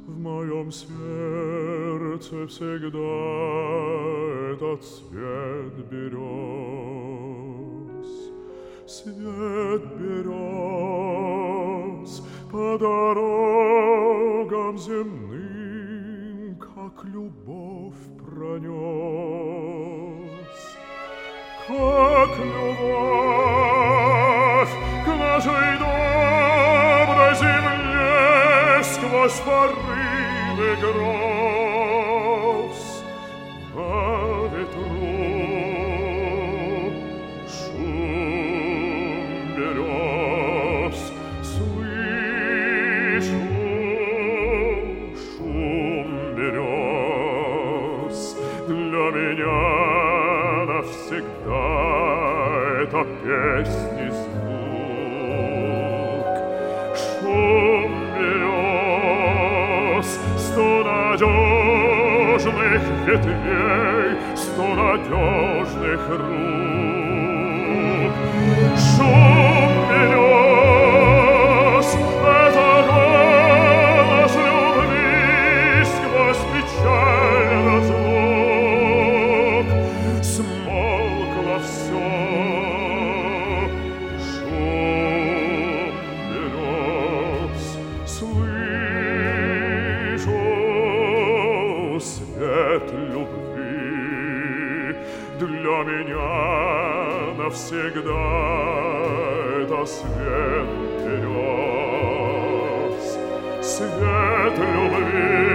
В моем сердце всегда этот свет берез. Свет берез по дорогам земным, как любовь пронес. Как любовь к нашей доброй земле сквозь порывы гроз на ветру шум берез. Слышу шум берез. Для меня навсегда это песни звук. Шум берез, сто надежных ветвей, сто надежных рук. Шум берез — это голос любви сквозь печаль разлук. Смолкло все. Шум берез. Слышу свет любви. Для меня навсегда это свет берез. Свет любви.